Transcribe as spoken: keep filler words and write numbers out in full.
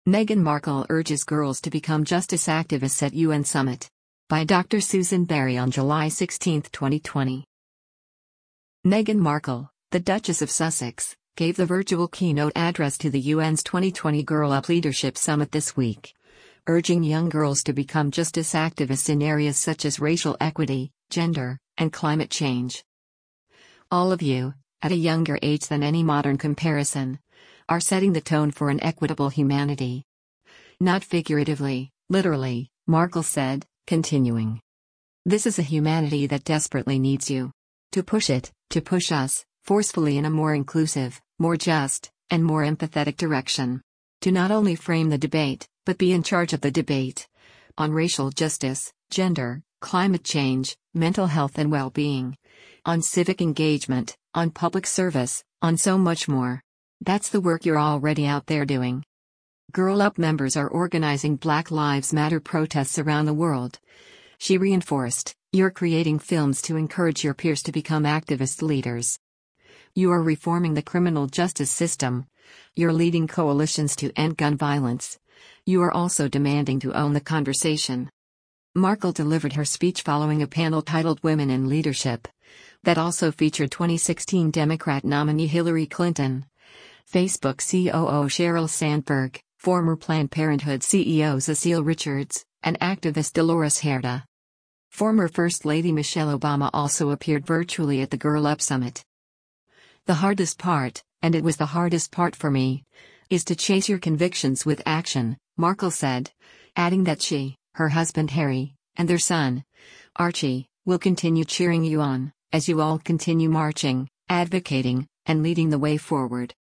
Meghan Markle urges girls to become justice activists at U N Summit. By Doctor Susan Berry on July sixteenth, twenty twenty. Meghan Markle, the Duchess of Sussex, gave the virtual keynote address to the U N's twenty twenty Girl Up Leadership Summit this week, urging young girls to become justice activists in areas such as racial equity, gender, and climate change. All of you, at a younger age than any modern comparison, are setting the tone for an equitable humanity. Not figuratively, literally, Markle said, continuing. This is a humanity that desperately needs you. To push it, to push us, forcefully in a more inclusive, more just, and more empathetic direction. To not only frame the debate, but be in charge of the debate. On racial justice, gender, climate change, mental health and well-being. On civic engagement, on public service, on so much more. That's the work you're already out there doing. Girl Up members are organizing Black Lives Matter protests around the world. She reinforced, you're creating films to encourage your peers to become activist leaders. You are reforming the criminal justice system. You're leading coalitions to end gun violence. You are also demanding to own the conversation. Markle delivered her speech following a panel titled Women in Leadership, that also featured twenty sixteen Democrat nominee Hillary Clinton, Facebook C O O Sheryl Sandberg, former Planned Parenthood C E O Cecile Richards, and activist Dolores Huerta. Former First Lady Michelle Obama also appeared virtually at the Girl Up Summit. The hardest part, and it was the hardest part for me, is to chase your convictions with action, Markle said, adding that she, her husband Harry, and their son, Archie, will continue cheering you on, as you all continue marching, advocating, and leading the way forward.